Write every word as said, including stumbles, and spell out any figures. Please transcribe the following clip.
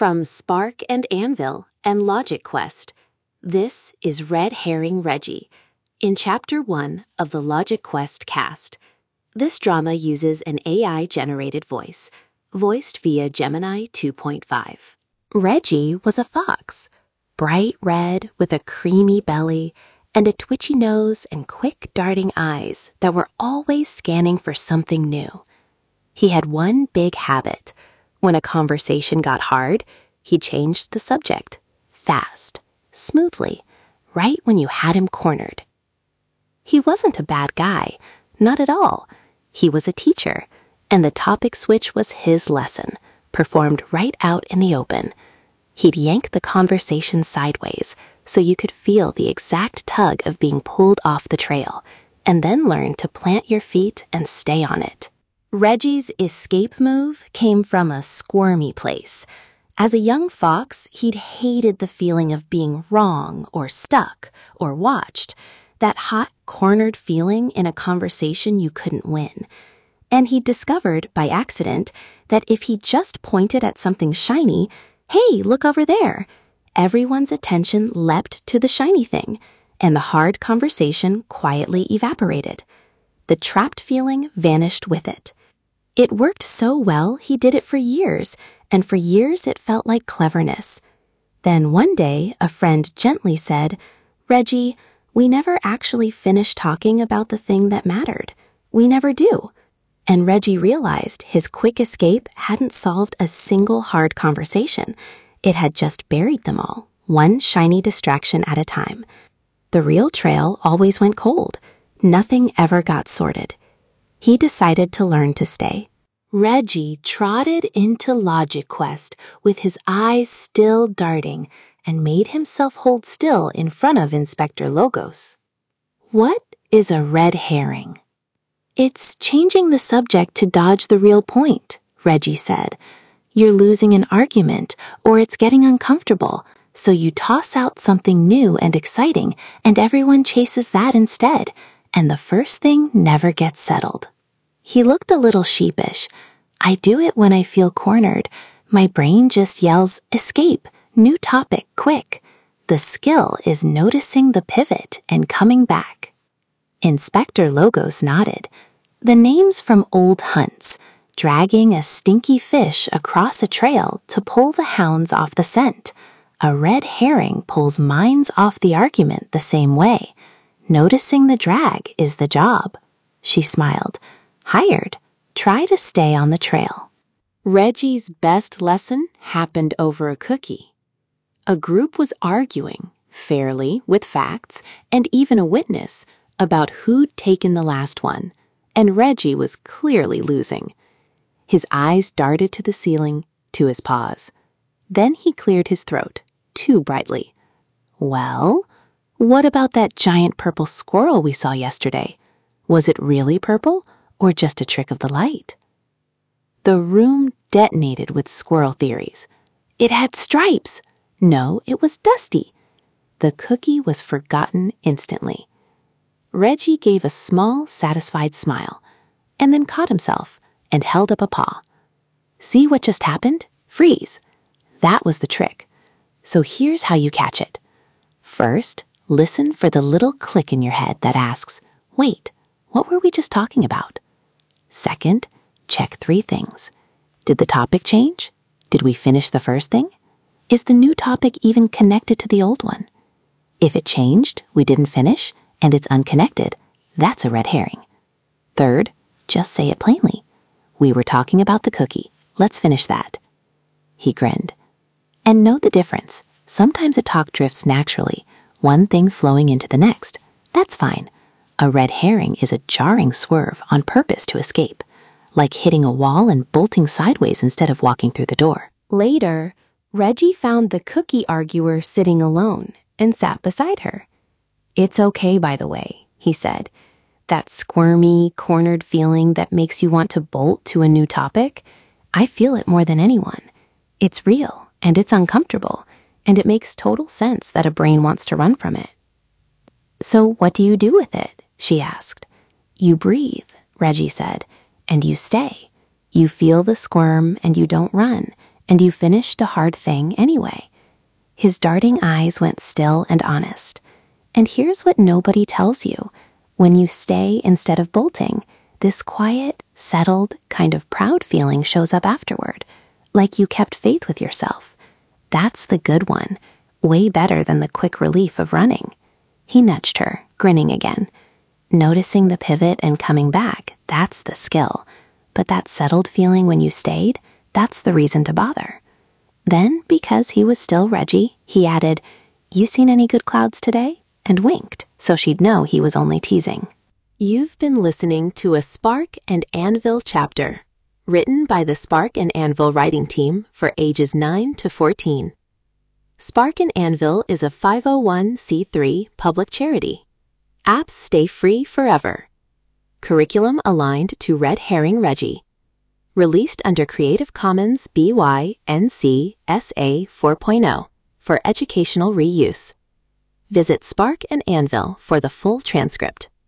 From Spark and Anvil and Logic Quest, this is Red Herring Reggie, in Chapter one of the Logic Quest cast. This drama uses an A I-generated voice, voiced via Gemini two point five. Reggie was a fox, bright red with a creamy belly and a twitchy nose and quick darting eyes that were always scanning for something new. He had one big habit. When a conversation got hard, he changed the subject, fast, smoothly, right when you had him cornered. He wasn't a bad guy, not at all. He was a teacher, and the topic switch was his lesson, performed right out in the open. He'd yank the conversation sideways so you could feel the exact tug of being pulled off the trail, and then learn to plant your feet and stay on it. Reggie's escape move came from a squirmy place. As a young fox, he'd hated the feeling of being wrong or stuck or watched, that hot, cornered feeling in a conversation you couldn't win. And he'd discovered, by accident, that if he just pointed at something shiny, "Hey, look over there," everyone's attention leapt to the shiny thing, and the hard conversation quietly evaporated. The trapped feeling vanished with it. It worked so well he did it for years, and for years it felt like cleverness. Then one day a friend gently said, "Reggie, we never actually finish talking about the thing that mattered. We never do." And Reggie realized his quick escape hadn't solved a single hard conversation. It had just buried them all, one shiny distraction at a time. The real trail always went cold. Nothing ever got sorted. He decided to learn to stay. Reggie trotted into Logic Quest with his eyes still darting and made himself hold still in front of Inspector Logos. "What is a red herring?" "It's changing the subject to dodge the real point," Reggie said. "You're losing an argument or it's getting uncomfortable, so you toss out something new and exciting and everyone chases that instead, and the first thing never gets settled." He looked a little sheepish. "I do it when I feel cornered. My brain just yells, 'Escape, new topic, quick.' The skill is noticing the pivot and coming back." Inspector Logos nodded. "The name's from old hunts, dragging a stinky fish across a trail to pull the hounds off the scent. A red herring pulls minds off the argument the same way. Noticing the drag is the job." She smiled. "Hired. Try to stay on the trail." Reggie's best lesson happened over a cookie. A group was arguing, fairly, with facts, and even a witness, about who'd taken the last one, and Reggie was clearly losing. His eyes darted to the ceiling, to his paws. Then he cleared his throat, too brightly. "Well, what about that giant purple squirrel we saw yesterday? Was it really purple, or just a trick of the light?" The room detonated with squirrel theories. It had stripes. No, it was dusty. The cookie was forgotten instantly. Reggie gave a small, satisfied smile, and then caught himself and held up a paw. "See what just happened? Freeze." That was the trick. So here's how you catch it. First, listen for the little click in your head that asks, "Wait, what were we just talking about?" Second, check three things. Did the topic change? Did we finish the first thing? Is the new topic even connected to the old one? If it changed, we didn't finish, and it's unconnected, that's a red herring. Third, just say it plainly. "We were talking about the cookie. Let's finish that." He grinned. And know the difference. Sometimes a talk drifts naturally, one thing flowing into the next. That's fine. A red herring is a jarring swerve on purpose to escape, like hitting a wall and bolting sideways instead of walking through the door. Later, Reggie found the cookie arguer sitting alone and sat beside her. "It's okay, by the way," he said. "That squirmy, cornered feeling that makes you want to bolt to a new topic, I feel it more than anyone. It's real, and it's uncomfortable, and it makes total sense that a brain wants to run from it." "So what do you do with it?" she asked. "You breathe," Reggie said, "and you stay. You feel the squirm and you don't run, and you finished a hard thing anyway. His darting eyes went still and honest. And here's what nobody tells you. When you stay instead of bolting, this quiet, settled, kind of proud feeling shows up afterward, like you kept faith with yourself. That's the good one, way better than the quick relief of running. He nudged her, grinning again. Noticing the pivot and coming back, that's the skill. But that settled feeling when you stayed, that's the reason to bother. Then, because he was still Reggie, he added, "You seen any good clouds today?" and winked, so she'd know he was only teasing. You've been listening to a Spark and Anvil chapter, written by the Spark and Anvil writing team for ages nine to fourteen. Spark and Anvil is a five oh one c three public charity. Apps stay free forever. Curriculum aligned to Red Herring Reggie. Released under Creative Commons B Y N C S A four point oh for educational reuse. Visit Spark and Anvil for the full transcript.